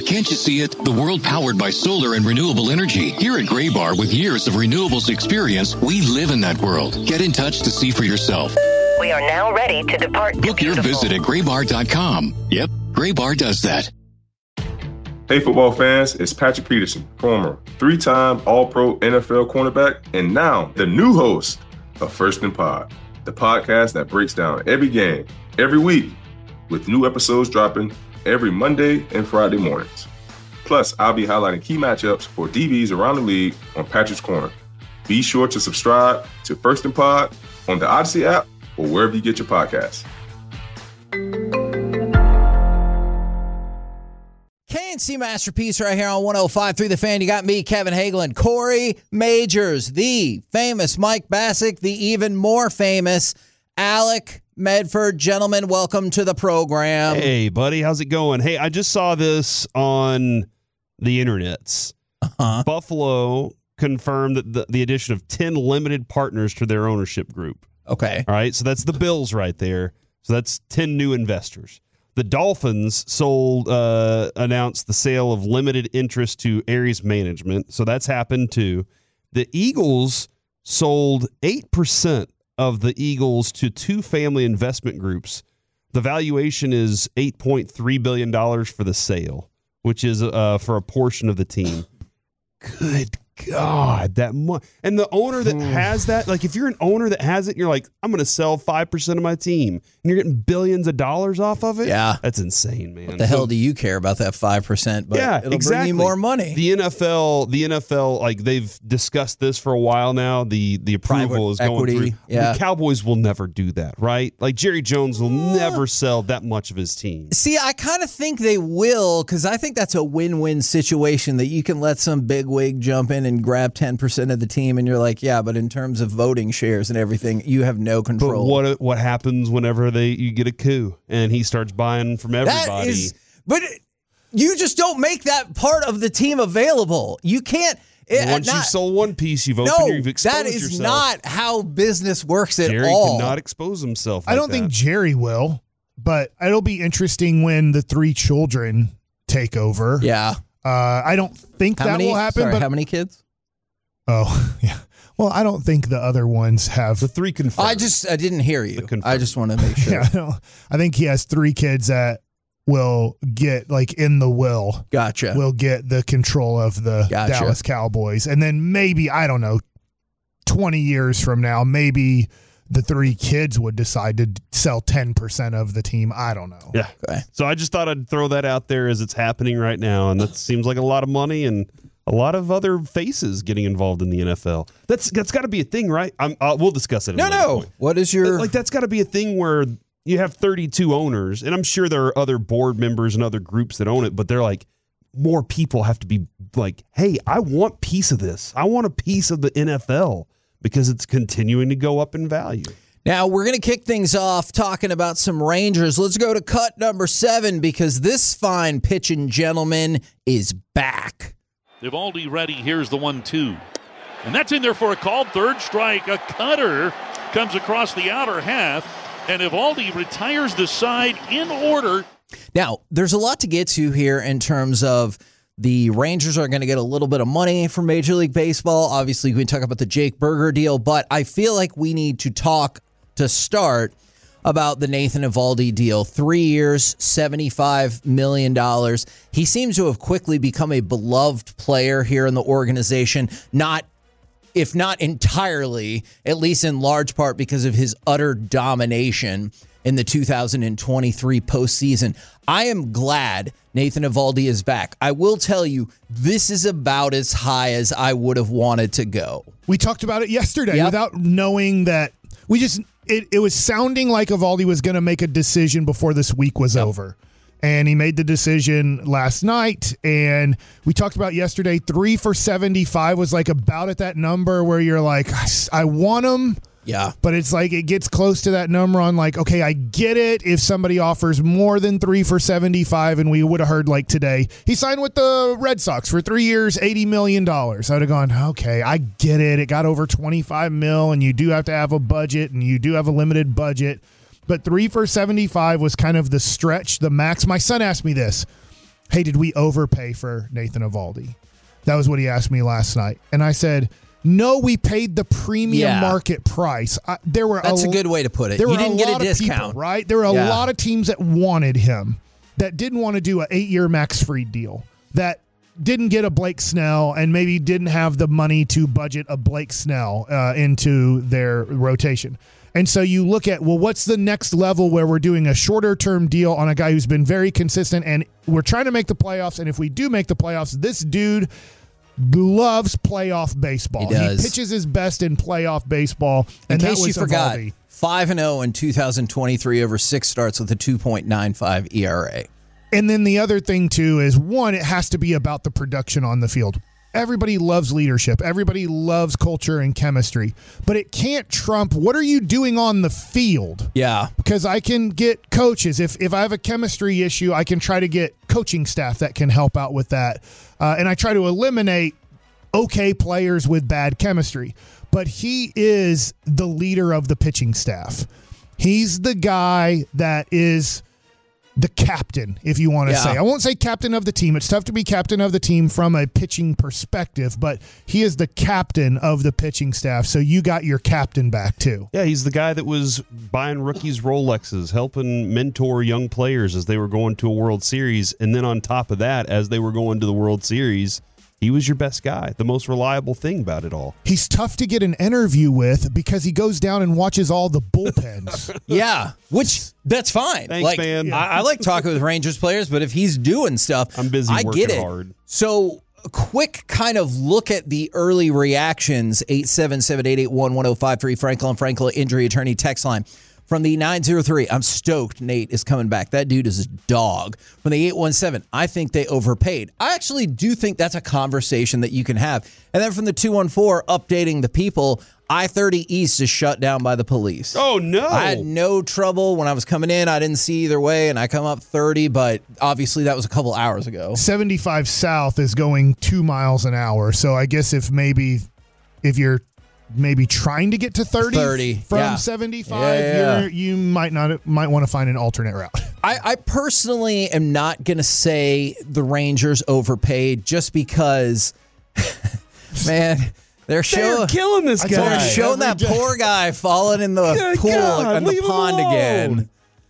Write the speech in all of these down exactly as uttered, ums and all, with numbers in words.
can't you see it? The world powered by solar and renewable energy. Here at Graybar, with years of renewables experience, we live in that world. Get in touch to see for yourself. We are now ready to depart. Book your visit at graybar dot com. Yep, Graybar does that. Hey football fans, it's Patrick Peterson, former three-time All-Pro N F L cornerback, and now the new host of First and Pod, the podcast that breaks down every game, every week, with new episodes dropping every Monday and Friday mornings. Plus, I'll be highlighting key matchups for D Bs around the league on Patrick's Corner. Be sure to subscribe to First and Pod on the Odyssey app or wherever you get your podcasts. K and C Masterpiece right here on one oh five point three The Fan. You got me, Kevin Hagelin, Corey Majors, the famous Mike Bassick, the even more famous Alec Medford. Gentlemen, welcome to the program. Hey, buddy. How's it going? Hey, I just saw this on the internets. Uh-huh. Buffalo confirmed that the, the addition of ten limited partners to their ownership group. Okay. All right. So that's the Bills right there. So that's ten new investors. The Dolphins sold, uh, announced the sale of limited interest to Ares Management. So that's happened too. The Eagles sold eight percent of the Eagles to two family investment groups. The valuation is eight point three billion dollars for the sale, which is uh, for a portion of the team. Good God, that much. And the owner that has that, like if you're an owner that has it, you're like, I'm going to sell five percent of my team, and you're getting billions of dollars off of it? Yeah. That's insane, man. What the so, hell do you care about that five percent? But yeah, it'll exactly. bring you more money. The N F L, the N F L, like they've discussed this for a while now. The the approval Private is going equity, through. Yeah. The Cowboys will never do that, right? Like Jerry Jones will uh, never sell that much of his team. See, I kind of think they will, because I think that's a win-win situation that you can let some bigwig jump in and grab ten percent of the team, and you're like, yeah, but in terms of voting shares and everything, you have no control. But what what happens whenever they you get a coup and he starts buying from everybody? That is, but you just don't make that part of the team available. You can't. It, Once not, you've sold one piece, you've opened, no, you've exposed that is yourself. not how business works at Jerry all. cannot expose himself. Like I don't that. think Jerry will, but it'll be interesting when the three children take over. Yeah. Uh, I don't think how that many, will happen. Sorry, but how many kids? Oh, yeah. Well, I don't think the other ones have. The three confirmed. I just I didn't hear you. I just want to make sure. Yeah, I, don't, I think he has three kids that will get, like, in the will. Gotcha. Will get the control of the Gotcha. Dallas Cowboys. And then maybe, I don't know, twenty years from now, maybe the three kids would decide to sell ten percent of the team. I don't know. Yeah. Okay. So I just thought I'd throw that out there as it's happening right now. And that seems like a lot of money and a lot of other faces getting involved in the N F L. That's that's got to be a thing, right? I'm, uh, we'll discuss it. No, no. Point. What is your like? That's got to be a thing where you have thirty-two owners, and I'm sure there are other board members and other groups that own it. But they're like, more people have to be like, hey, I want a piece of this. I want a piece of the N F L because it's continuing to go up in value. Now, we're going to kick things off talking about some Rangers. Let's go to cut number seven because this fine pitching gentleman is back. Eovaldi ready. Here's the one two. And that's in there for a called third strike. A cutter comes across the outer half, and Eovaldi retires the side in order. Now, there's a lot to get to here in terms of the Rangers are going to get a little bit of money from Major League Baseball. Obviously, we can talk about the Jake Burger deal, but I feel like we need to talk to start about the Nathan Eovaldi deal. Three years, seventy-five million dollars. He seems to have quickly become a beloved player here in the organization, not, if not entirely, at least in large part because of his utter domination in the two thousand twenty-three postseason. I am glad Nathan Eovaldi is back. I will tell you, this is about as high as I would have wanted to go. We talked about it yesterday Yep. without knowing that. We just it, it was sounding like Eovaldi was going to make a decision before this week was yep. over. And he made the decision last night. And we talked about yesterday, three for seventy-five was like about at that number where you're like, I want him. Yeah. But it's like it gets close to that number on like, okay, I get it if somebody offers more than three for seventy-five, and we would have heard like today, he signed with the Red Sox for three years, eighty million dollars. I would have gone, okay, I get it. It got over twenty-five mil, and you do have to have a budget, and you do have a limited budget. But three for seventy-five was kind of the stretch, the max. My son asked me this. hey, did we overpay for Nathan Eovaldi? That was what he asked me last night. And I said, no, we paid the premium Yeah. market price. I, there were That's a, a good way to put it. There You were didn't a get a lot of discount. people, right? There were a Yeah. lot of teams that wanted him, that didn't want to do an eight-year Max Fried deal, that didn't get a Blake Snell and maybe didn't have the money to budget a Blake Snell uh, into their rotation. And so you look at, well, what's the next level where we're doing a shorter-term deal on a guy who's been very consistent, and we're trying to make the playoffs, and if we do make the playoffs, this dude loves playoff baseball. He does. pitches his best in playoff baseball, In and that case was you forgot, Eovaldi. five and oh in two thousand twenty-three over six starts with a two point nine five E R A. And then the other thing, too, is one, it has to be about the production on the field. Everybody loves leadership. Everybody loves culture and chemistry. But it can't trump what are you doing on the field? Yeah. Because I can get coaches. If if I have a chemistry issue, I can try to get coaching staff that can help out with that. Uh, and I try to eliminate okay players with bad chemistry. But he is the leader of the pitching staff. He's the guy that is the captain, if you want to Yeah. say. I won't say captain of the team. It's tough to be captain of the team from a pitching perspective, but he is the captain of the pitching staff. So you got your captain back too. Yeah, he's the guy that was buying rookies Rolexes, helping mentor young players as they were going to a World Series. And then on top of that, as they were going to the World Series, he was your best guy, the most reliable thing about it all. He's tough to get an interview with because he goes down and watches all the bullpens. Yeah, which that's fine. Thanks, like, man. I, I like talking with Rangers players, but if he's doing stuff, I'm busy I working get it. hard. So, a quick kind of look at the early reactions. eight seven seven, eight eight one, one oh five three Franklin Franklin injury attorney text line. From the nine oh three, I'm stoked Nate is coming back. That dude is a dog. From the eight one seven, I think they overpaid. I actually do think that's a conversation that you can have. And then from the two one four, updating the people, I thirty East is shut down by the police. Oh, no. I had no trouble when I was coming in. I didn't see either way, and I come up thirty, but obviously that was a couple hours ago. seventy-five South is going two miles an hour. So I guess if maybe if you're maybe trying to get to thirty, thirty from yeah. seventy-five, Yeah, yeah, You're, you might not might want to find an alternate route. I, I personally am not going to say the Rangers overpaid just because, man, they're showing, They're killing this I told guy. you. they're showing that Every day. poor guy falling in the Good pool God, in the leave him pond alone. again.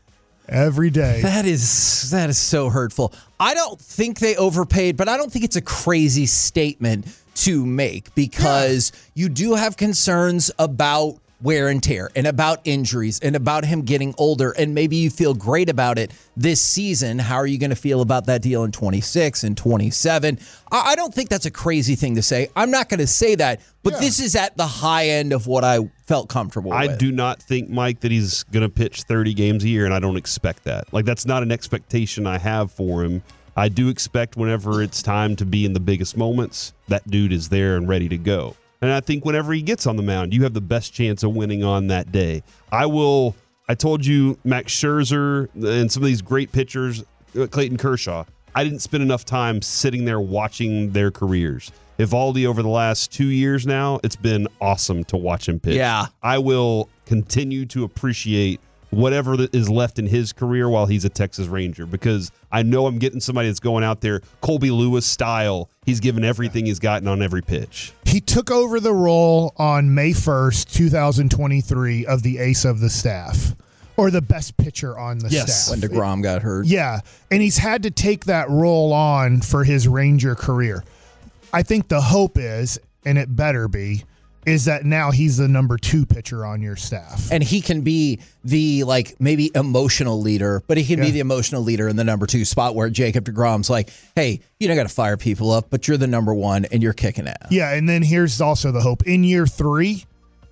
Every day. That is that is so hurtful. I don't think they overpaid, but I don't think it's a crazy statement to make because you do have concerns about wear and tear and about injuries and about him getting older, and maybe you feel great about it this season. How are you going to feel about that deal in twenty-six and twenty-seven? I I don't think that's a crazy thing to say. I'm not going to say that, but Yeah. this is at the high end of what I felt comfortable I with. do not think, Mike, that he's going to pitch thirty games a year, and I don't expect that. Like, that's not an expectation I have for him. I do expect whenever it's time to be in the biggest moments, that dude is there and ready to go. And I think whenever he gets on the mound, you have the best chance of winning on that day. I will, I told you, Max Scherzer and some of these great pitchers, uh, Clayton Kershaw, I didn't spend enough time sitting there watching their careers. Eovaldi over the last two years now, it's been awesome to watch him pitch. Yeah. I will continue to appreciate whatever that is left in his career while he's a Texas Ranger, because I know I'm getting somebody that's going out there Colby Lewis style. He's given everything he's gotten on every pitch. He took over the role on May first, twenty twenty-three of the ace of the staff, or the best pitcher on the Yes. staff. when DeGrom got hurt. Yeah, and he's had to take that role on for his Ranger career. I think the hope is, and it better be, is that now he's the number two pitcher on your staff. And he can be the, like, maybe emotional leader, but he can Yeah. be the emotional leader in the number two spot where Jacob DeGrom's like, hey, you don't got to fire people up, but you're the number one and you're kicking ass. Yeah, and then here's also the hope. In year three,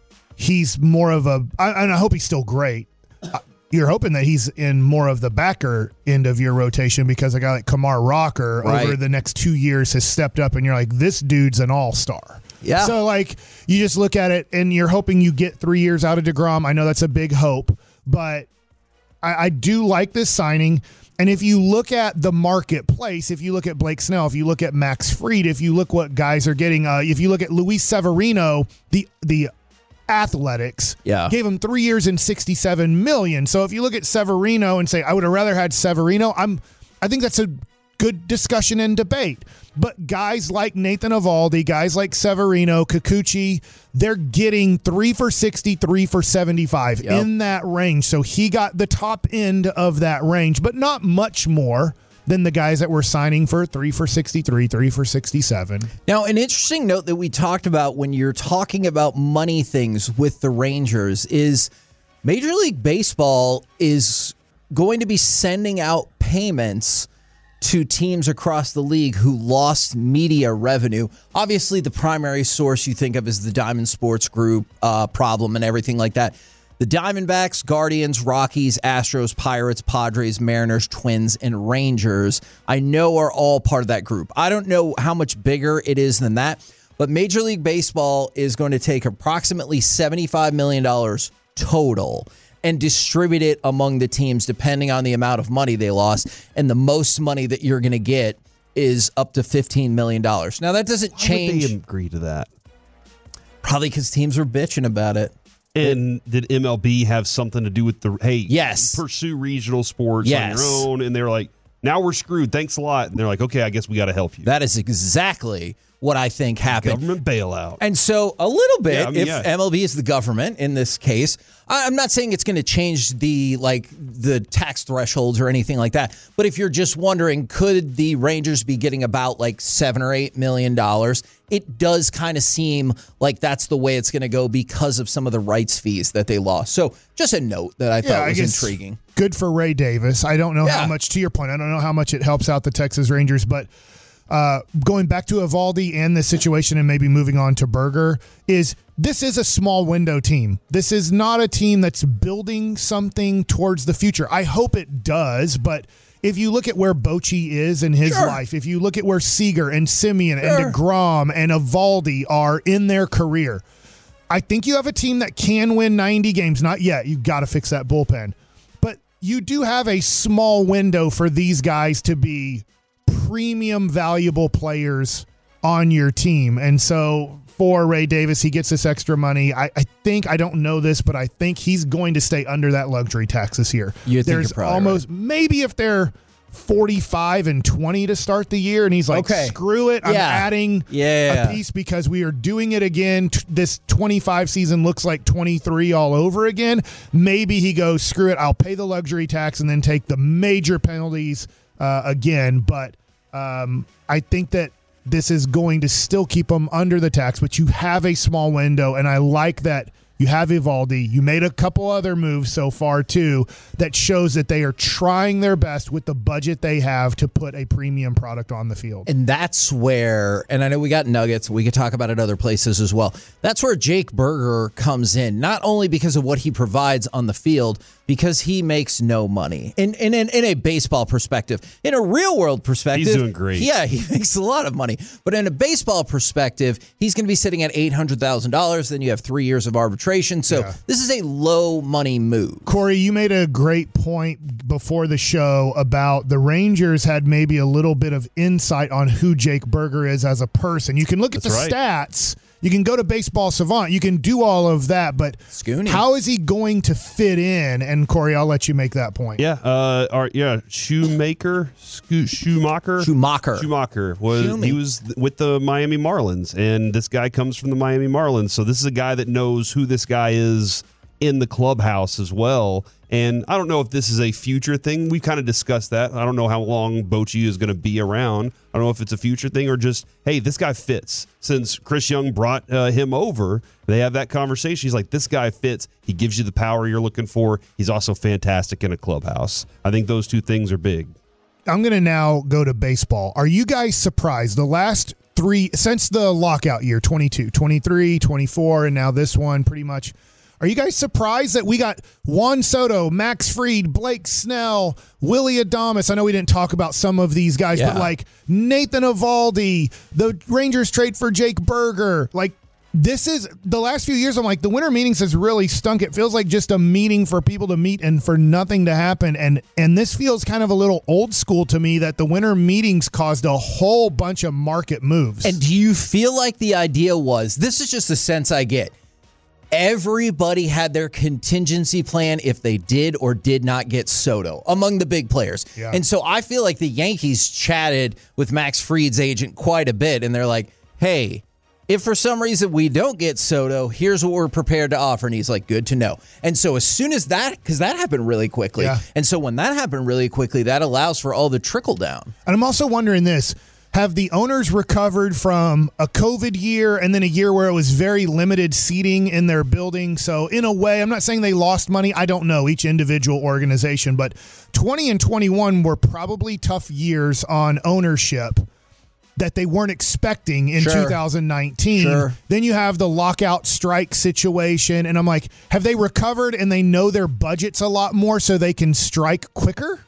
he's more of a, I, and I hope he's still great. Uh, You're hoping that he's in more of the backer end of your rotation because a guy like Kamar Rocker Right. over the next two years has stepped up and you're like, this dude's an all-star. Yeah. So, like, you just look at it and you're hoping you get three years out of DeGrom. I know that's a big hope, but I, I do like this signing. And if you look at the marketplace, if you look at Blake Snell, if you look at Max Fried, if you look what guys are getting, uh, if you look at Luis Severino, the the Athletics Yeah. gave him three years and sixty-seven million. So if you look at Severino and say, I would have rather had Severino, I'm I think that's a good discussion and debate. But guys like Nathan Eovaldi, guys like Severino, Kikuchi, they're getting three for sixty, three for seventy-five Yep. in that range. So he got the top end of that range, but not much more than the guys that were signing for three for sixty-three, three for sixty-seven. Now, an interesting note that we talked about when you're talking about money things with the Rangers is Major League Baseball is going to be sending out payments to teams across the league who lost media revenue. Obviously, the primary source you think of is the Diamond Sports Group uh, problem and everything like that. The Diamondbacks, Guardians, Rockies, Astros, Pirates, Padres, Mariners, Twins, and Rangers, I know are all part of that group. I don't know how much bigger it is than that, but Major League Baseball is going to take approximately seventy-five million dollars total and distribute it among the teams depending on the amount of money they lost. And the most money that you're going to get is up to fifteen million dollars. Now, that doesn't Why change. would they agree to that? Probably because teams were bitching about it. And did M L B have something to do with the, hey, Yes. pursue regional sports Yes. on your own? And they're like, now we're screwed. Thanks a lot. And they're like, okay, I guess we got to help you. That is exactly what I think happened. Government bailout. And so a little bit, Yeah, I mean, if yeah. M L B is the government in this case, I- I'm not saying it's going to change the like the tax thresholds or anything like that. But if you're just wondering, could the Rangers be getting about like seven or eight million dollars? It does kind of seem like that's the way it's going to go because of some of the rights fees that they lost. So just a note that I thought I was guess intriguing. Good for Ray Davis. I don't know Yeah. how much, to your point, I don't know how much it helps out the Texas Rangers, but uh, going back to Eovaldi and this situation and maybe moving on to Berger is this is a small window team. This is not a team that's building something towards the future. I hope it does, but if you look at where Bochy is in his Sure. life, if you look at where Seager and Simeon Sure. and DeGrom and Eovaldi are in their career, I think you have a team that can win ninety games. Not yet. You've got to fix that bullpen. But you do have a small window for these guys to be premium valuable players on your team. And so for Ray Davis, he gets this extra money. I, I think, I don't know this, but I think he's going to stay under that luxury tax this year. You think There's you're probably almost, maybe if they're forty-five and twenty to start the year, and he's like, Okay. screw it, I'm Yeah. adding Yeah. a piece because we are doing it again. T- This twenty-five season looks like twenty-three all over again. Maybe he goes, screw it, I'll pay the luxury tax and then take the major penalties uh, again. But um, I think that this is going to still keep them under the tax, but you have a small window, and I like that you have Eovaldi. You made a couple other moves so far, too, that shows that they are trying their best with the budget they have to put a premium product on the field. And that's where, and I know we got Nuggets, we could talk about it other places as well. That's where Jake Berger comes in, not only because of what he provides on the field, because he makes no money. In in, in, in a baseball perspective, in a real world perspective, He's doing great. Yeah, he makes a lot of money. But in a baseball perspective, he's going to be sitting at eight hundred thousand dollars. Then you have three years of arbitration. So Yeah. this is a low money move. Corey, you made a great point before the show about the Rangers had maybe a little bit of insight on who Jake Berger is as a person. You can look at That's the right. stats. You can go to Baseball Savant. You can do all of that, but Scooney. how is he going to fit in? And Corey, I'll let you make that point. Yeah, uh, our, yeah, Shoemaker, Scho- Schumacher, Schumacher. Schumacher was Schumi. he was th- with the Miami Marlins, and this guy comes from the Miami Marlins, so this is a guy that knows who this guy is in the clubhouse as well. And I don't know if this is a future thing. We kind of discussed that. I don't know how long Bochy is going to be around. I don't know if it's a future thing or just, hey, this guy fits. Since Chris Young brought uh, him over, they have that conversation. He's like, this guy fits. He gives you the power you're looking for. He's also fantastic in a clubhouse. I think those two things are big. I'm going to now go to baseball. Are you guys surprised? The last three, since the lockout year, twenty-two, twenty-three, twenty-four, and now this one pretty much, are you guys surprised that we got Juan Soto, Max Fried, Blake Snell, Willie Adames? I know we didn't talk about some of these guys, Yeah. but like Nathan Eovaldi, the Rangers trade for Jake Berger. Like, this is the last few years. I'm like, the winter meetings has really stunk. It feels like just a meeting for people to meet and for nothing to happen. And and this feels kind of a little old school to me that the winter meetings caused a whole bunch of market moves. And do you feel like the idea was, this is just the sense I get, everybody had their contingency plan if they did or did not get Soto among the big players. Yeah. And so I feel like the Yankees chatted with Max Fried's agent quite a bit, and they're like, hey, if for some reason we don't get Soto, here's what we're prepared to offer. And he's like, good to know. And so as soon as that, because that happened really quickly. Yeah. And so when that happened really quickly, that allows for all the trickle down. And I'm also wondering this. Have the owners recovered from a COVID year and then a year where it was very limited seating in their building? So in a way, I'm not saying they lost money. I don't know each individual organization, but twenty and twenty-one were probably tough years on ownership that they weren't expecting in Sure. two thousand nineteen. Sure. Then you have the lockout strike situation. And I'm like, have they recovered and they know their budget's a lot more so they can strike quicker?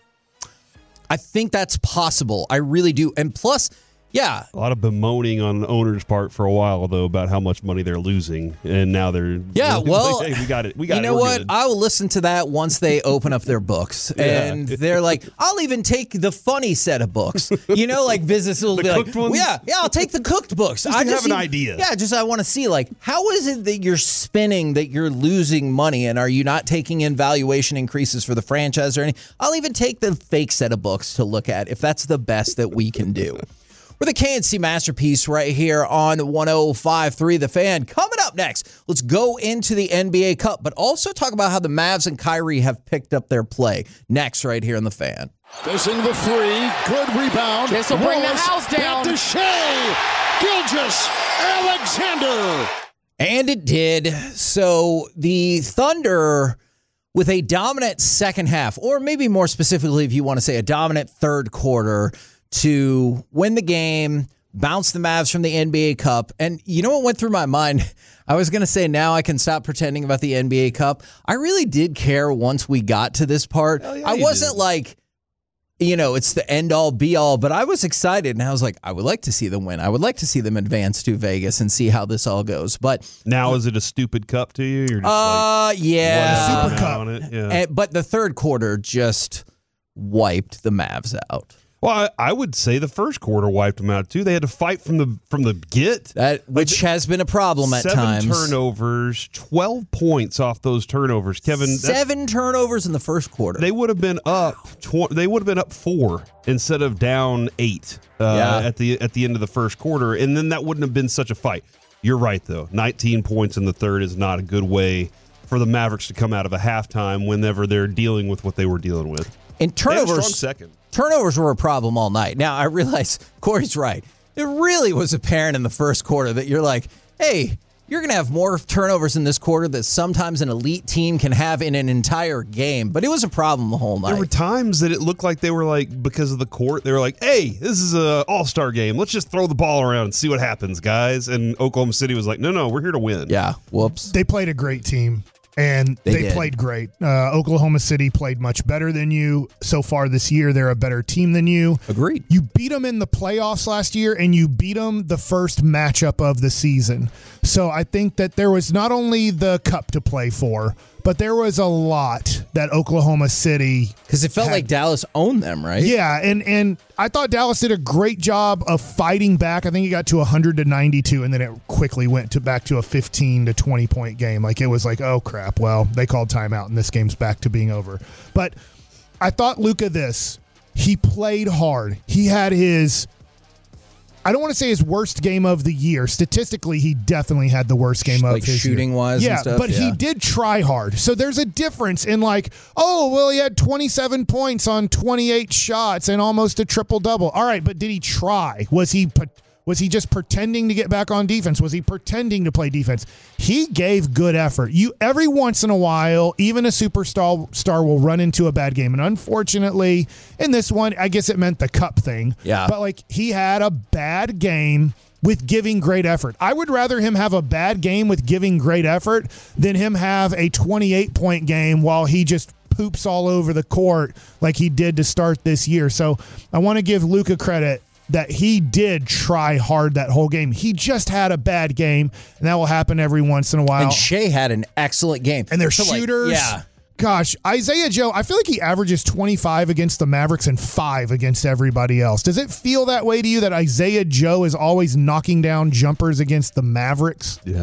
I think that's possible. I really do. And plus, yeah. A lot of bemoaning on the owner's part for a while, though, about how much money they're losing, and now they're Yeah, like, well, hey, we got it. We got you it. know We're what? good. I will listen to that once they open up their books, Yeah. and they're like, "I'll even take the funny set of books." You know, like business will The be like, cooked ones? "Yeah, yeah, I'll take the cooked books." Just I to have an need- idea. Yeah, just I want to see like how is it that you're spinning that you're losing money, and are you not taking in valuation increases for the franchise or anything? I'll even take the fake set of books to look at if that's the best that we can do. We're the K N C Masterpiece right here on one oh five point three The Fan. Coming up next, let's go into the N B A Cup, but also talk about how the Mavs and Kyrie have picked up their play. Next, right here on The Fan. Missing the three. Good rebound. This will bring the Wallace house down. Back to Shea. Gilgeous Alexander. And it did. So the Thunder, with a dominant second half, or maybe more specifically, if you want to say a dominant third quarter, to win the game, bounce the Mavs from the N B A Cup. And you know what went through my mind? I was going to say now I can stop pretending about the N B A Cup. I really did care once we got to this part. Hell yeah, I you wasn't did. like, you know, it's the end all be all, but I was excited and I was like, I would like to see them win. I would like to see them advance to Vegas and see how this all goes. But Now, is it a stupid cup to you? You're just uh, like, yeah. Super Cup. on it? Yeah. And- but the third quarter just wiped the Mavs out. Well, I, I would say the first quarter wiped them out too. They had to fight from the from the get. That which has been a problem at Seven times. turnovers, twelve points off those turnovers. Kevin, that- Seven turnovers in the first quarter. they would have been up. Tw- they would have been up four instead of down eight uh, Yeah. at the at the end of the first quarter, and then that wouldn't have been such a fight. You're right, though. nineteen points in the third is not a good way for the Mavericks to come out of a halftime whenever they're dealing with what they were dealing with. and They had a strong turnovers. second. Turnovers were a problem all night. Now I realize Corey's right. It really was apparent in the first quarter that you're like, hey, you're going to have more turnovers in this quarter that sometimes an elite team can have in an entire game. But it was a problem the whole night. There were times that it looked like they were like, because of the court, they were like, hey, this is a all-star game. Let's just throw the ball around and see what happens, guys. And Oklahoma City was like, no, no, we're here to win. yeah. Whoops. They played a great team, and They they, did. played great. Uh, Oklahoma City played much better than you. So far this year, they're a better team than you. Agreed. You beat them in the playoffs last year, and you beat them the first matchup of the season. So I think that there was not only the cup to play for, but there was a lot that Oklahoma City Because it felt had- like Dallas owned them, right? Yeah, and and I thought Dallas did a great job of fighting back. I think it got to one hundred to ninety-two, and then it quickly went to back to a fifteen to twenty point game. Like it was like, oh crap, well, they called timeout, and this game's back to being over. But I thought Luka this. He played hard. He had his, I don't want to say his worst game of the year. Statistically, he definitely had the worst game of Like his year. shooting-wise and Yeah, stuff, but he yeah. did try hard. So there's a difference in like, oh, well, he had twenty-seven points on twenty-eight shots and almost a triple-double. All right, but did he try? Was he was he just pretending to get back on defense? Was he pretending to play defense? He gave good effort. You every once in a while, even a superstar star will run into a bad game. And unfortunately, in this one, I guess it meant the cup thing. Yeah. But like he had a bad game with giving great effort. I would rather him have a bad game with giving great effort than him have a twenty-eight point game while he just poops all over the court like he did to start this year. So I want to give Luka credit that he did try hard that whole game. He just had a bad game, and that will happen every once in a while. And Shea had an excellent game. And they're So, like, shooters. yeah. Gosh, Isaiah Joe, I feel like he averages twenty-five against the Mavericks and five against everybody else. Does it feel that way to you that Isaiah Joe is always knocking down jumpers against the Mavericks? Yes.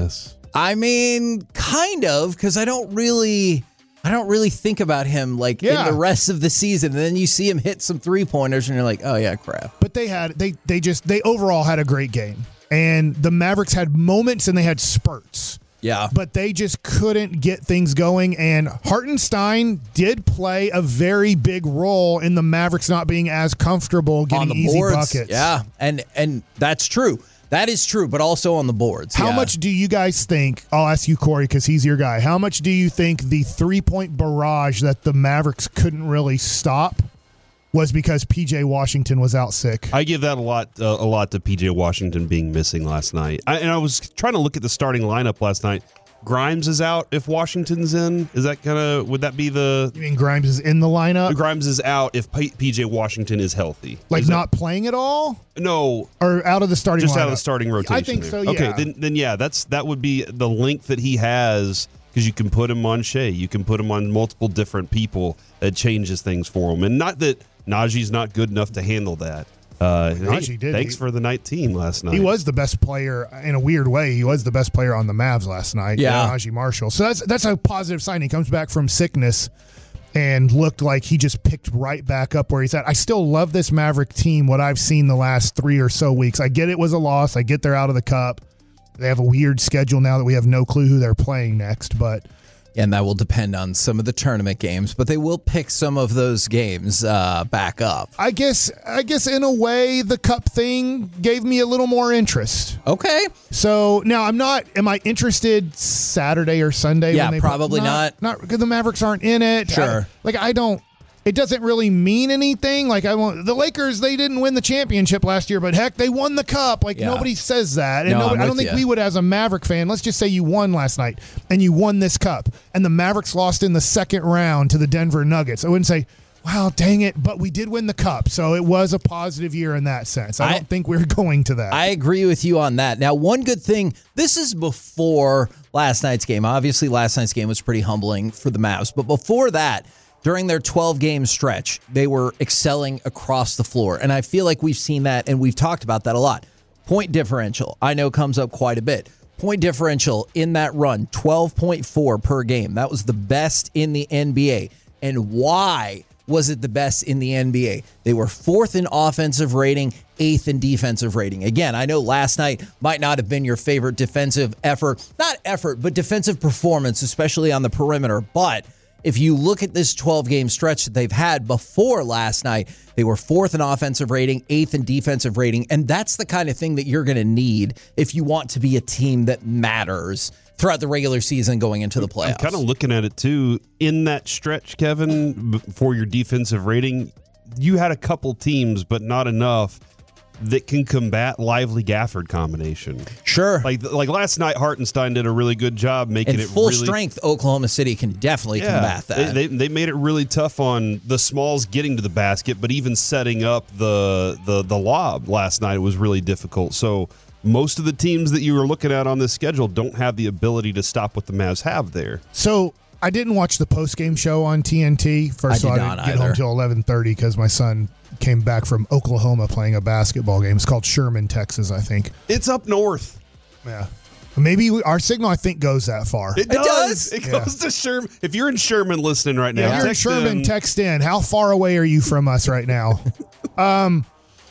I mean, kind of, because I don't really, I don't really think about him like Yeah. in the rest of the season. And then you see him hit some three pointers, and you're like, oh yeah, crap. But they had they they just they overall had a great game, and the Mavericks had moments and they had spurts. Yeah. But they just couldn't get things going, and Hartenstein did play a very big role in the Mavericks not being as comfortable getting on the easy boards, buckets. yeah, and and that's true. That is true, but also on the boards. How yeah. much do you guys think, I'll ask you, Corey, because he's your guy, how much do you think the three-point barrage that the Mavericks couldn't really stop was because P J Washington was out sick? I give that a lot, uh, a lot to P J Washington being missing last night. I, and I was trying to look at the starting lineup last night. Grimes is out. If Washington's in, is that kind of would that be the? You mean Grimes is in the lineup? Grimes is out if P- PJ Washington is healthy. Like Is not playing at all? That, no, Or out of the starting just lineup? out of the starting rotation. I think there. so, yeah. Okay, then then yeah, that's that would be the length that he has because you can put him on Shea, you can put him on multiple different people. That changes things for him, and not that Najee's not good enough to handle that. Uh, Najee hey, did. Thanks He- for the nineteen last night. He was the best player in a weird way. He was the best player on the Mavs last night. Yeah. Najee Marshall. So that's that's a positive sign. He comes back from sickness and looked like he just picked right back up where he's at. I still love this Maverick team, what I've seen the last three or so weeks. I get it was a loss. I get they're out of the cup. They have a weird schedule now that we have no clue who they're playing next, but And that will depend on some of the tournament games, but they will pick some of those games uh, back up. I guess I guess in a way the cup thing gave me a little more interest. Okay. So now I'm not. Am I interested Saturday or Sunday? Yeah, when they probably play? not. Not because the Mavericks aren't in it. Sure. I, like I don't. It doesn't really mean anything. Like I want the Lakers. They didn't win the championship last year, but heck, they won the cup. Like Yeah. nobody says that, and No, nobody, I'm I don't with think ya. we would, as a Maverick fan. Let's just say you won last night and you won this cup, and the Mavericks lost in the second round to the Denver Nuggets. I wouldn't say, "Wow, dang it!" But we did win the cup, so it was a positive year in that sense. I, I- don't think we're going to that. I agree with you on that. Now, one good thing, this is before last night's game. Obviously, last night's game was pretty humbling for the Mavs, but before that, during their twelve-game stretch, they were excelling across the floor, and I feel like we've seen that, and we've talked about that a lot. Point differential, I know, comes up quite a bit. Point differential in that run, twelve point four per game. That was the best in the N B A. And why was it the best in the N B A? They were fourth in offensive rating, eighth in defensive rating. Again, I know last night might not have been your favorite defensive effort, not effort, but defensive performance, especially on the perimeter. But if you look at this twelve-game stretch that they've had before last night, they were fourth in offensive rating, eighth in defensive rating, and that's the kind of thing that you're going to need if you want to be a team that matters throughout the regular season going into the playoffs. I'm kind of looking at it too. In that stretch, Kevin, b- for your defensive rating, you had a couple teams, but not enough that can combat Lively Gafford combination. Sure. Like like last night, Hartenstein did a really good job making And it full really, strength, Oklahoma City can definitely Yeah, combat that. They, they they made it really tough on the smalls getting to the basket, but even setting up the the the lob last night was really difficult. So most of the teams that you were looking at on this schedule don't have the ability to stop what the Mavs have there. So I didn't watch the post-game show on T N T. First I of did all, I not didn't get home either. until eleven thirty because my son came back from Oklahoma playing a basketball game. It's called Sherman, Texas, I think. It's up north. Yeah. Maybe we, our signal, I think, goes that far. It does. does. It Yeah. goes to Sherman. If you're in Sherman listening right now, If you're in text Sherman, in. text in. How far away are you from us right now? um,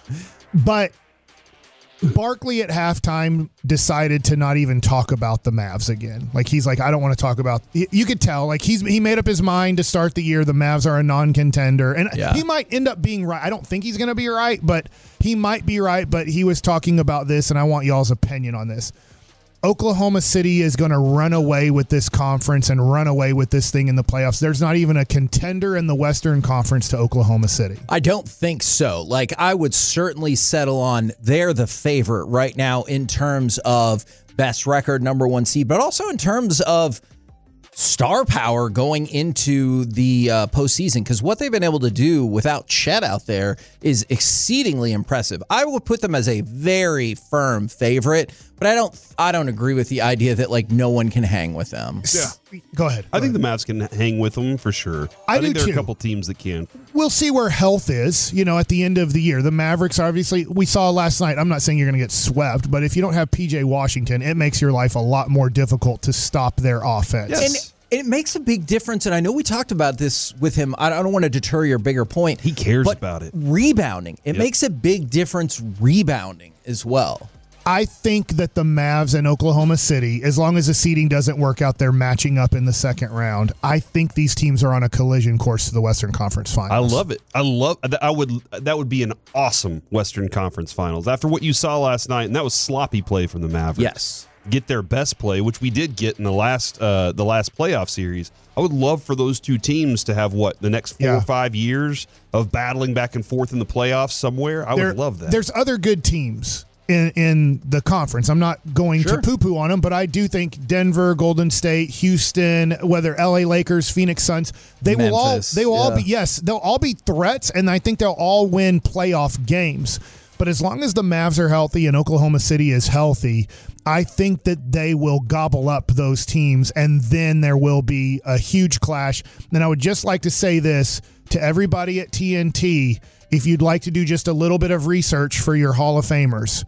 but Barkley at halftime decided to not even talk about the Mavs again. Like he's like, I don't want to talk about. You could tell, like he's he made up his mind to start the year. The Mavs are a non-contender, and Yeah. he might end up being right. I don't think he's going to be right, but he might be right. But he was talking about this, and I want y'all's opinion on this. Oklahoma City is going to run away with this conference and run away with this thing in the playoffs. There's not even a contender in the Western Conference to Oklahoma City. I don't think so. Like, I would certainly settle on they're the favorite right now in terms of best record, number one seed, but also in terms of star power going into the uh, postseason, because what they've been able to do without Chet out there is exceedingly impressive. I would put them as a very firm favorite, but I don't I don't agree with the idea that like no one can hang with them. Yeah. Go ahead. I Go think ahead. the Mavs can hang with them for sure. I I, think do there are too. a couple teams that can. We'll see where health is, you know, at the end of the year. The Mavericks, obviously, we saw last night. I'm not saying you're going to get swept, but if you don't have P J Washington, it makes your life a lot more difficult to stop their offense. Yes. And it makes a big difference, and I know we talked about this with him. I don't want to deter your bigger point. He cares but about it. Rebounding. It Yep. makes a big difference rebounding as well. I think that the Mavs and Oklahoma City, as long as the seeding doesn't work out, they're matching up in the second round. I think these teams are on a collision course to the Western Conference I Finals. love it. I love. I would. That would be an awesome Western Conference Finals after what you saw last night, and that was sloppy play from the Mavericks. Yes. Get their best play, which we did get in the last uh, the last playoff series. I would love for those two teams to have what the next four Yeah. or five years of battling back and forth in the playoffs somewhere. I There- would love that. There's other good teams in in the conference. I'm not going Sure. to poo-poo on them, but I do think Denver, Golden State, Houston, whether L A Lakers, Phoenix Suns, they will all Memphis, they will all yeah. be yes, they'll all be threats, and I think they'll all win playoff games. But as long as the Mavs are healthy and Oklahoma City is healthy, I think that they will gobble up those teams, and then there will be a huge clash. And I would just like to say this to everybody at T N T, if you'd like to do just a little bit of research for your Hall of Famers,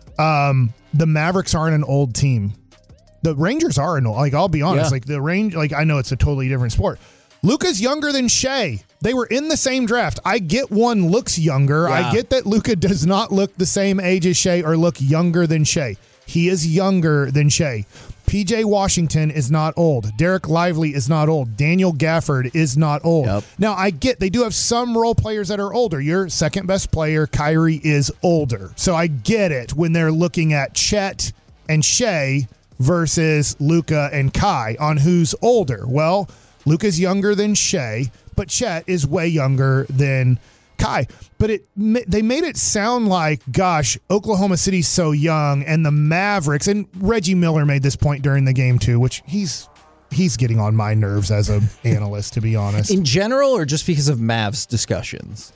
um, the Mavericks aren't an old team. The Rangers are an old, like, I'll be honest, Yeah. like the range, like I know it's a totally different sport. Luka's younger than Shea. They were in the same draft. I get one looks younger. Yeah. I get that Luka does not look the same age as Shea or look younger than Shea. He is younger than Shea. P J Washington is not old. Derek Lively is not old. Daniel Gafford is not old. Yep. Now, I get they do have some role players that are older. Your second best player, Kyrie, is older. So I get it when they're looking at Chet and Shea versus Luka and Kai on who's older. Well, Luka's younger than Shea, but Chet is way younger than Kai. But it they made it sound like, gosh, Oklahoma City's so young, and the Mavericks, and Reggie Miller made this point during the game too, which he's he's getting on my nerves as an analyst, to be honest. In general, or just because of Mavs discussions?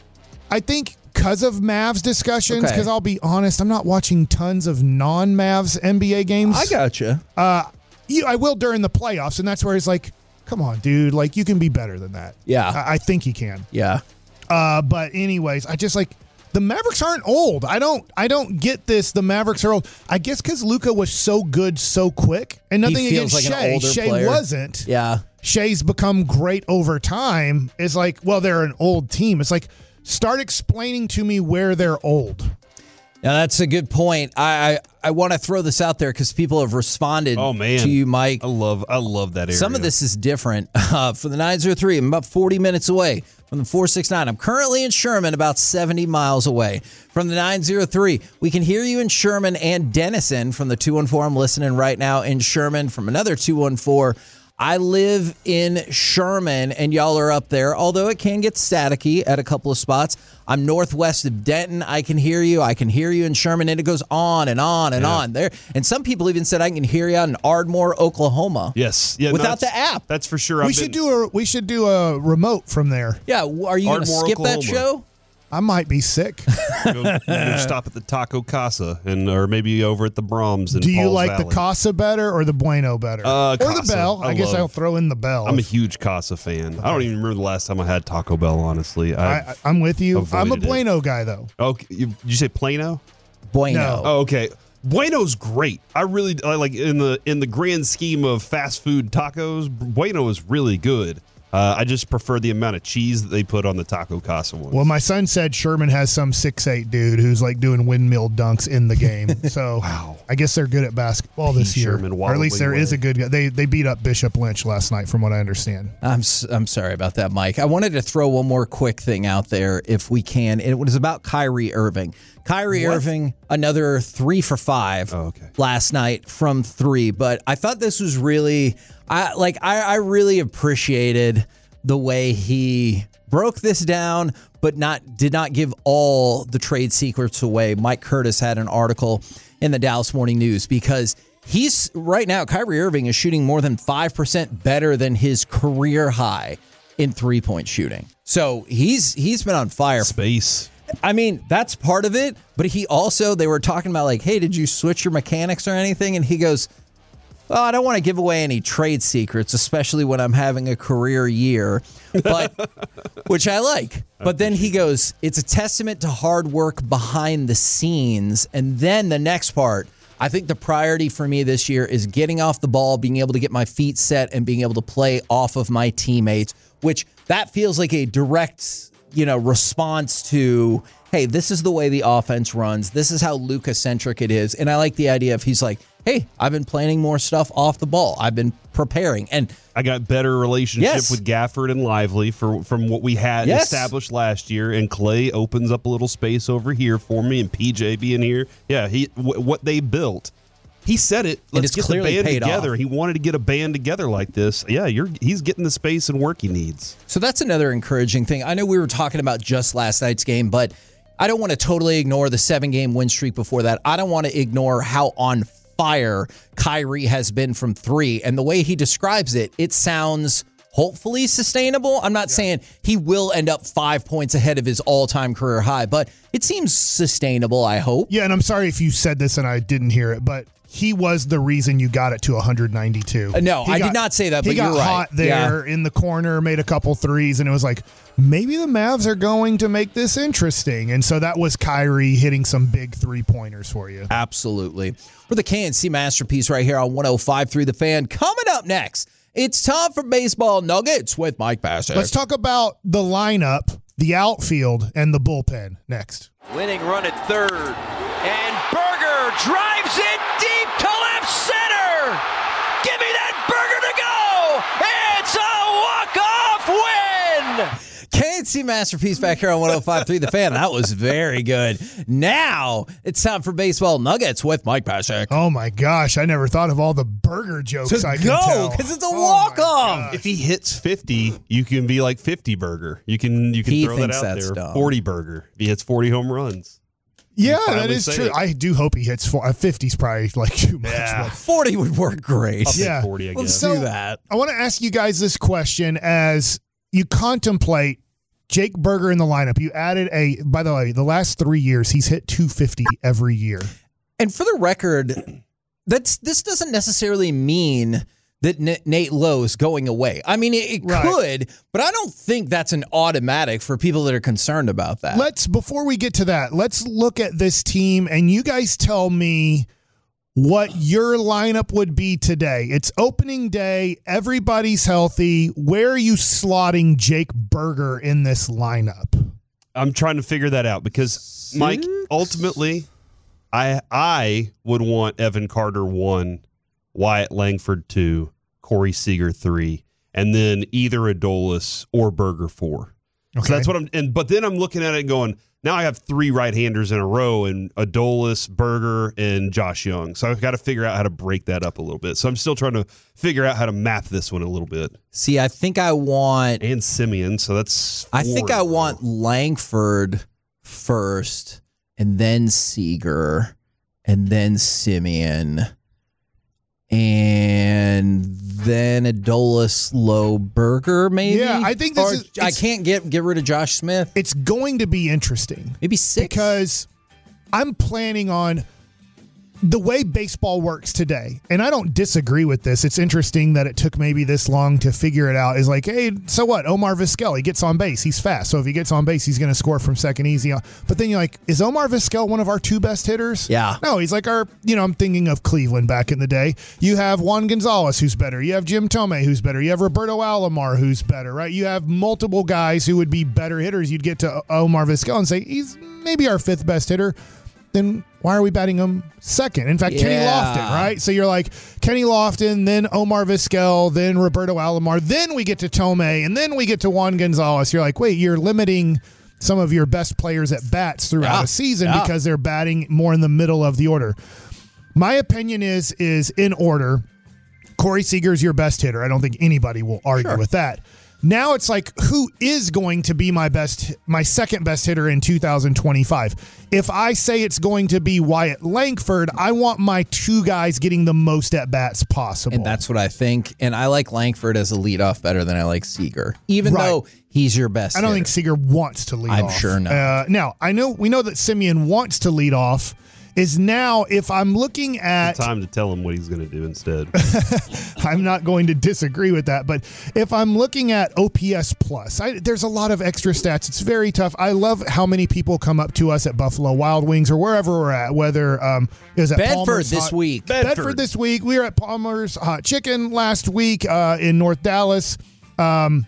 I think because of Mavs discussions, Okay. because I'll be honest, I'm not watching tons of non-Mavs N B A games. I gotcha. Uh, you, I will during the playoffs, and that's where he's like, come on, dude, like you can be better than that. Yeah. I, I think he can. Yeah. Uh, but anyways, I just like the Mavericks aren't old. I don't I don't get this. The Mavericks are old. I guess because Luka was so good so quick, and nothing He feels against like an Shea. older Shea player. wasn't. Yeah. Shea's become great over time. It's like, well, they're an old team. It's like, start explaining to me where they're old. Now, that's a good point. I I, I want to throw this out there because people have responded Oh man, to you, Mike. I love. I love that area. Some of this is different. Uh, for the nine oh three, I'm about forty minutes away from the four six nine. I'm currently in Sherman, about seventy miles away from the nine oh three. We can hear you in Sherman and Denison from the two one four. I'm listening right now in Sherman from another two one four. I live in Sherman, and y'all are up there, although it can get staticky at a couple of spots. I'm northwest of Denton. I can hear you. I can hear you in Sherman, and it goes on and on and Yeah. on there. And some people even said I can hear you out in Ardmore, Oklahoma. Yes, yeah, no, Without that's- the app. That's for sure. We I've should been- do a we should do a remote from there. Yeah, w- are you going to Ardmore, skip that Oklahoma. show? I might be sick. go, go stop at the Taco Casa and or maybe over at the Brahms. In Do you Paul's like Valley. the Casa better or the Bueno better? Uh, or the Casa. Bell? I, I guess love- I'll throw in the Bell. I'm a huge Casa fan. I don't even remember the last time I had Taco Bell. Honestly, I, I've- I'm with you. I'm a avoided it. Bueno guy though. Okay, you, did you say Plano? Bueno. No. Oh, okay. Bueno's great. I really I like in the in the grand scheme of fast food tacos. Bueno is really good. Uh, I just prefer the amount of cheese that they put on the Taco Casa one. Well, my son said Sherman has some six eight dude who's like doing windmill dunks in the game. So Wow. I guess they're good at basketball this P. year. Sherman Or at least there wobbly is way. a good guy. They they beat up Bishop Lynch last night, from what I understand. I'm s- I'm sorry about that, Mike. I wanted to throw one more quick thing out there if we can. It was about Kyrie Irving. Kyrie Irving, another three for five Oh, okay. last night from three. But I thought this was really, I like I, I really appreciated the way he broke this down, but not did not give all the trade secrets away. Mike Curtis had an article in the Dallas Morning News because he's right now, Kyrie Irving is shooting more than five percent better than his career high in three-point shooting. So he's he's been on fire. Space. I mean, that's part of it, but he also, they were talking about like, hey, did you switch your mechanics or anything? And he goes, Well, I don't want to give away any trade secrets, especially when I'm having a career year, but which I like. But then he goes, it's a testament to hard work behind the scenes. And then the next part, I think the priority for me this year is getting off the ball, being able to get my feet set, and being able to play off of my teammates, which that feels like a direct, you know, response to, hey, this is the way the offense runs. This is how Luka-centric it is. And I like the idea of he's like, hey, I've been planning more stuff off the ball. I've been preparing. And I got better relationship yes. with Gafford and Lively for, from what we had yes. established last year. And Clay opens up a little space over here for me, and P J being here. Yeah, he w- what they built. He said it. Let's it's get the clearly band paid together. off. He wanted to get a band together like this. Yeah, you're he's getting the space and work he needs. So that's another encouraging thing. I know we were talking about just last night's game, but I don't want to totally ignore the seven-game win streak before that. I don't want to ignore how on fire Kyrie has been from three. And the way he describes it, it sounds hopefully sustainable. I'm not yeah. saying he will end up five points ahead of his all-time career high, but it seems sustainable, I hope. Yeah, and I'm sorry if you said this and I didn't hear it, but he was the reason you got it to one ninety-two. Uh, no, he I got, did not say that, but you're you're right. He got hot there yeah. in the corner, made a couple threes, and it was like, maybe the Mavs are going to make this interesting. And so that was Kyrie hitting some big three-pointers for you. Absolutely. For the K N C Masterpiece right here on one oh five point three The Fan. Coming up next, it's time for Baseball Nuggets with Mike Bassett. Let's talk about the lineup, the outfield, and the bullpen next. Winning run at third, and Berger drives it deep to left center. Give me that Berger to go. It's a walk-off win. K N C Masterpiece back here on one oh five point three The Fan. That was very good. Now it's time for Baseball Nuggets with Mike Bassett. Oh my gosh, I never thought of all the Berger jokes to I can go, tell. because it's a oh walk-off. If he hits fifty, you can be like fifty Berger. You can you can he throw that out that's there. Dumb. forty Berger. If he hits forty home runs. Yeah, that is true. It. I do hope he hits four. fifty's probably like too much. Yeah. forty would work great. I'll yeah. forty, I guess. Let's So, do that. I want to ask you guys this question as you contemplate Jake Berger in the lineup. You added a, by the way, the last three years, he's hit two fifty every year. And for the record, that's this doesn't necessarily mean that N- Nate Lowe is going away. I mean, it, it Right. could, but I don't think that's an automatic for people that are concerned about that. Let's, before we get to that, let's look at this team and you guys tell me what your lineup would be today. It's opening day. Everybody's healthy. Where are you slotting Jake Berger in this lineup? I'm trying to figure that out because, Six? Mike, ultimately, I I would want Evan Carter one, Wyatt Langford two, Corey Seager three, and then either Adolis or Berger four. Okay. So that's what I'm. And but then I'm looking at it and going, now I have three right-handers in a row, and Adolis, Berger, and Josh Young. So I've got to figure out how to break that up a little bit. So I'm still trying to figure out how to map this one a little bit. See, I think I want and Simeon. So that's four I think I want Langford first, and then Seager, and then Simeon, and then Adolis, Lowe, Berger, maybe. Yeah, I think this or is. I can't get get rid of Josh Smith. It's going to be interesting. Maybe six because I'm planning on the way baseball works today, and I don't disagree with this. It's interesting that it took maybe this long to figure it out. Is like, hey, so what? Omar Vizquel, he gets on base. He's fast. So if he gets on base, he's going to score from second easy. But then you're like, is Omar Vizquel one of our two best hitters? Yeah. No, he's like our, you know, I'm thinking of Cleveland back in the day. You have Juan Gonzalez, who's better. You have Jim Thome, who's better. You have Roberto Alomar, who's better, right? You have multiple guys who would be better hitters. You'd get to Omar Vizquel and say, he's maybe our fifth best hitter. Then why are we batting him second? In fact, yeah. Kenny Lofton, right? So you're like, Kenny Lofton, then Omar Vizquel, then Roberto Alomar, then we get to Thome, and then we get to Juan Gonzalez. You're like, wait, you're limiting some of your best players at bats throughout yeah. a season yeah. because they're batting more in the middle of the order. My opinion is, is in order, Corey Seager is your best hitter. I don't think anybody will argue sure. with that. Now it's like, who is going to be my best, my second best hitter in two thousand twenty-five? If I say it's going to be Wyatt Langford, I want my two guys getting the most at bats possible. And that's what I think. And I like Langford as a leadoff better than I like Seager, even right. though he's your best I don't hitter. think Seager wants to lead I'm off. sure not. Uh, now, I know we know that Simeon wants to lead off is now if I'm looking at time to tell him what he's going to do instead. I'm not going to disagree with that, but if I'm looking at O P S plus, I, there's a lot of extra stats. It's very tough. I love how many people come up to us at Buffalo Wild Wings or wherever we're at, whether um, it was at Bedford Palmer's this Hot, week. Bedford. Bedford this week. We were at Palmer's Hot Chicken last week uh, in North Dallas. Um,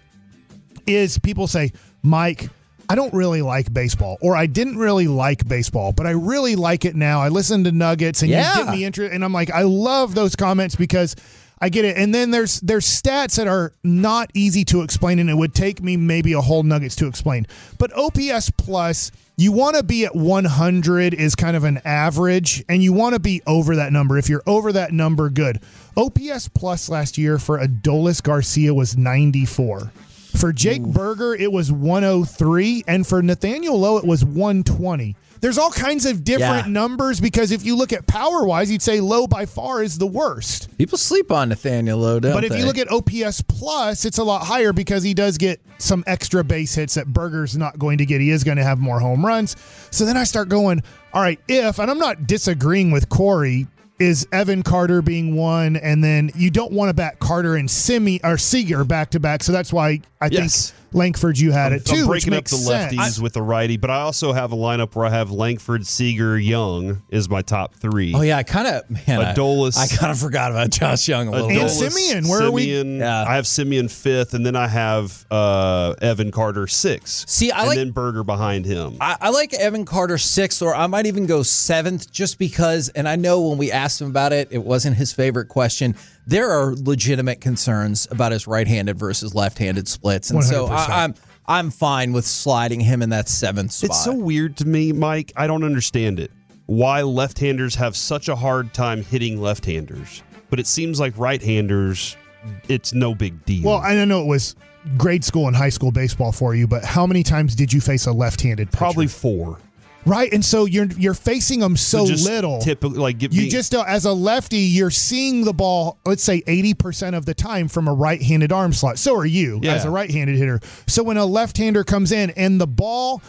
is people say, Mike, I don't really like baseball, or I didn't really like baseball, but I really like it now. I listen to Nuggets, and Yeah. you get me interested, and I'm like, I love those comments because I get it. And then there's there's stats that are not easy to explain, and it would take me maybe a whole Nuggets to explain. But O P S plus, you want to be at one hundred is kind of an average, and you want to be over that number. If you're over that number, good. O P S plus last year for Adolis Garcia was ninety-four. For Jake Ooh. Berger, it was one oh three, and for Nathaniel Lowe, it was one twenty. There's all kinds of different Yeah. numbers because if you look at power-wise, you'd say Lowe by far is the worst. People sleep on Nathaniel Lowe, don't But if they? you look at O P S plus, it's a lot higher because he does get some extra base hits that Berger's not going to get. He is going to have more home runs. So then I start going, all right, if, and I'm not disagreeing with Corey, is Evan Carter being one, and then you don't want to back Carter and Simi or Seager back to back. So that's why I Yes. think Langford, you had I'm, it too. I'm which breaking up makes the sense. lefties with the righty, but I also have a lineup where I have Langford, Seager, Young is my top three. Oh yeah, I kind of man, I- Adolis- I, kind of forgot about Josh Young a little And bit. Adolis, Simeon, where are we? Simeon, Yeah. I have Simeon fifth, and then I have uh, Evan Carter six. See, I and like- then Berger behind him. I, I like Evan Carter sixth, or I might even go seventh, just because. And I know when we asked him about it, it wasn't his favorite question. There are legitimate concerns about his right-handed versus left-handed splits, and one hundred so percent. I, I'm I'm fine with sliding him in that seventh spot. It's so weird to me, Mike. I don't understand it. Why left-handers have such a hard time hitting left-handers, but it seems like right-handers, it's no big deal. Well, I don't know it was grade school and high school baseball for you, but how many times did you face a left-handed pitcher? Probably four. Right, and so you're you're facing them so, just little. Typically, like give You me, just don't, as a lefty, you're seeing the ball, let's say eighty percent of the time from a right-handed arm slot. So are you Yeah. as a right-handed hitter. So when a left-hander comes in and the ball,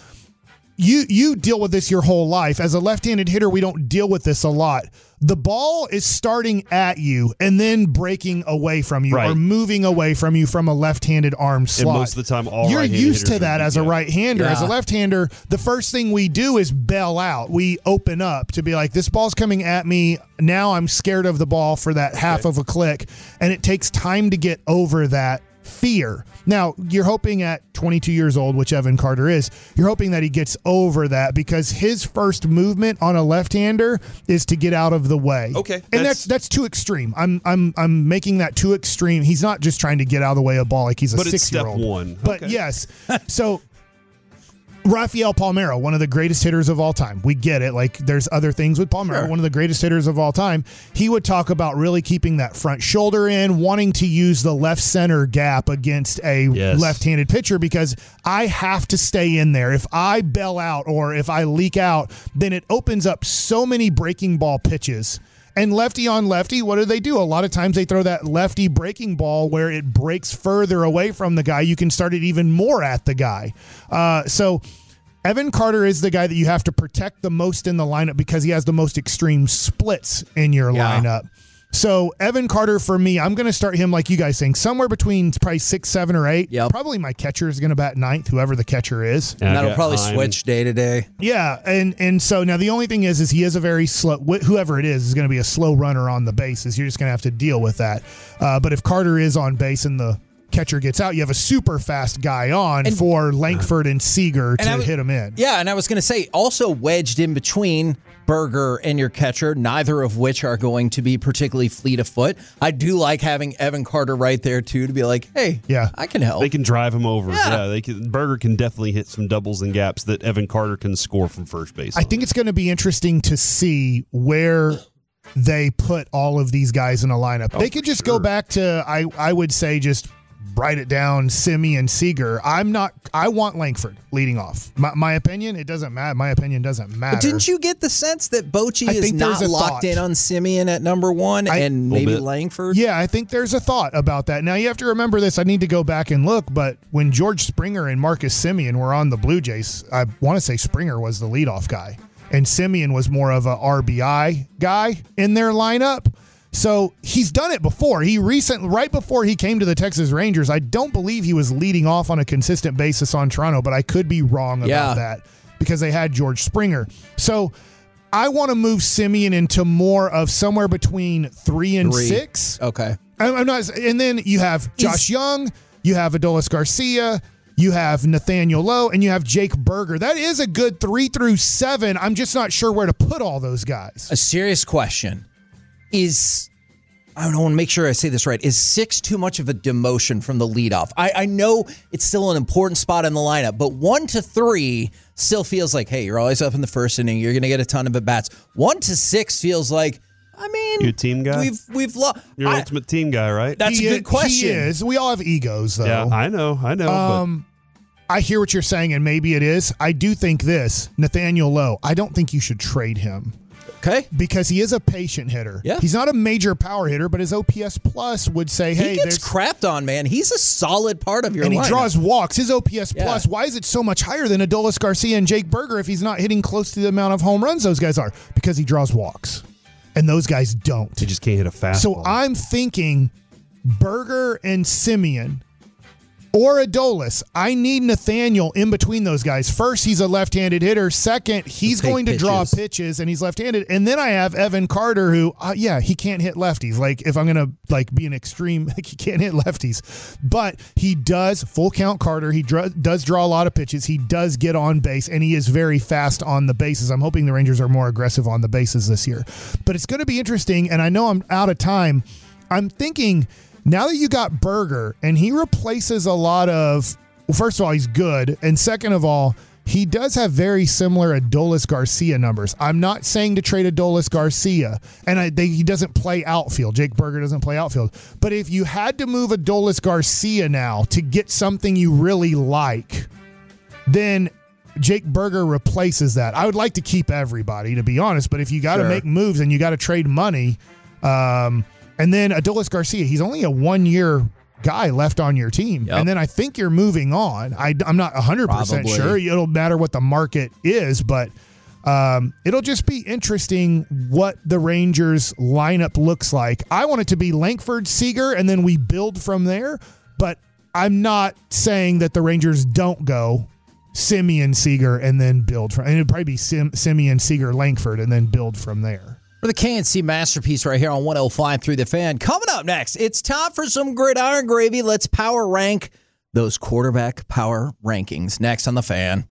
you you deal with this your whole life. As a left-handed hitter, we don't deal with this a lot. The ball is starting at you and then breaking away from you Right. or moving away from you from a left-handed arm slot. most of the time, all You're right-handed used to hitters that would be- as a yeah. right-hander. As a Yeah. left-hander, the first thing we do is bail out. We open up to be like, this ball's coming at me. Now I'm scared of the ball for that half of a click, and it takes time to get over that fear. Now, you're hoping at twenty-two years old, which Evan Carter is, you're hoping that he gets over that because his first movement on a left-hander is to get out of the way. Okay, And that's- that's that's too extreme. I'm I'm I'm making that too extreme. He's not just trying to get out of the way of a ball like he's a But it's step six-year-old. one. But Okay. yes. So Rafael Palmeiro, one of the greatest hitters of all time. We get it. Like, there's other things with Palmeiro, Sure. one of the greatest hitters of all time. He would talk about really keeping that front shoulder in, wanting to use the left center gap against a Yes. left-handed pitcher because I have to stay in there. If I bail out or if I leak out, then it opens up so many breaking ball pitches. And lefty on lefty, what do they do? A lot of times they throw that lefty breaking ball where it breaks further away from the guy. You can start it even more at the guy. Uh, so Evan Carter is the guy that you have to protect the most in the lineup because he has the most extreme splits in your Yeah. lineup. So Evan Carter, for me, I'm going to start him, like you guys saying, somewhere between probably six, seven, or eight. Yep. Probably my catcher is going to bat ninth, whoever the catcher is. And And I that'll got probably Heim. switch day to day. Yeah, and and so now the only thing is, is he is a very slow. Wh- whoever it is is going to be a slow runner on the bases. You're just going to have to deal with that. Uh, but if Carter is on base and the catcher gets out, you have a super fast guy on And- for Langford and Seager to And I was- hit him in. Yeah, and I was going to say, also wedged in between Berger and your catcher, neither of which are going to be particularly fleet of foot. I do like having Evan Carter right there, too, to be like, hey, Yeah. I can help. They can drive him over. Yeah. Yeah, they can. Berger can definitely hit some doubles and gaps that Evan Carter can score from first base. I on. think it's going to be interesting to see where they put all of these guys in a lineup. they could just go back to, I, I would say, just write it down, Simi and Seager. I'm not, I want Langford leading off. My, my opinion, it doesn't matter. My opinion doesn't matter. But didn't you get the sense that Bochy I is think there's not a locked thought. in on Simeon at number one I- and Little maybe bit. Langford? Yeah, I think there's a thought about that. Now, you have to remember this. I need to go back and look, but when George Springer and Marcus Simeon were on the Blue Jays, I want to say Springer was the leadoff guy. and Simeon was more of a R B I guy in their lineup. So he's done it before. He recently, right before he came to the Texas Rangers, I don't believe he was leading off on a consistent basis on Toronto, but I could be wrong about Yeah. that because they had George Springer. So I want to move Simeon into more of somewhere between three and Three. six. Okay. I'm I'm not, and then you have Josh Young, you have Adolis Garcia, you have Nathaniel Lowe, and you have Jake Berger. That is a good three through seven. I'm just not sure where to put all those guys. A serious question is, I don't want to make sure I say this right. Is six too much of a demotion from the leadoff? I, I know it's still an important spot in the lineup, but one to three still feels like, hey, you're always up in the first inning. You're going to get a ton of at bats. One to six feels like, I mean, You a team guy? We've we've lost. You're an ultimate team guy, right? That's He a is- good question. He is. We all have egos, though. Yeah, I know, I know. Um, I hear what you're saying, and maybe it is. I do think this, Nathaniel Lowe, I don't think you should trade him. Okay. Because he is a patient hitter. Yeah. He's not a major power hitter, but his O P S plus would say, hey, he gets there's crapped on, man. He's a solid part of your and he lineup. draws walks. His O P S Yeah. plus, why is it so much higher than Adolis Garcia and Jake Berger if he's not hitting close to the amount of home runs those guys are? Because he draws walks. And those guys don't. He just can't hit a fastball. So I'm thinking Berger and Simeon or Adolis. I need Nathaniel in between those guys. First, he's a left-handed hitter. Second, he's take going to draw pitches. pitches, and he's left-handed. And then I have Evan Carter, who, uh, yeah, he can't hit lefties. Like, if I'm going to like be an extreme, like, he can't hit lefties. But he does, full count Carter, he dr- does draw a lot of pitches. He does get on base, and he is very fast on the bases. I'm hoping the Rangers are more aggressive on the bases this year. But it's going to be interesting, and I know I'm out of time. I'm thinking, now that you got Berger, and he replaces a lot of, well, first of all, he's good, and second of all, he does have very similar Adolis Garcia numbers. I'm not saying to trade Adolis Garcia, and I, they, he doesn't play outfield. Jake Berger doesn't play outfield. But if you had to move Adolis Garcia now to get something you really like, then Jake Berger replaces that. I would like to keep everybody, to be honest, but if you got to Sure. make moves and you got to trade money, um, and then Adolis Garcia, he's only a one-year guy left on your team. Yep. And then I think you're moving on. I, I'm not one hundred percent Probably. sure. It'll matter what the market is, but um, it'll just be interesting what the Rangers lineup looks like. I want it to be Lankford, Seager, and then we build from there. But I'm not saying that the Rangers don't go Simeon, Seager, and then build from. And it'd probably be Sim, Simeon, Seager, Lankford, and then build from there. For the K N C Masterpiece right here on one oh five through the Fan. Coming up next, it's time for some gridiron gravy. Let's power rank those quarterback power rankings next on the Fan.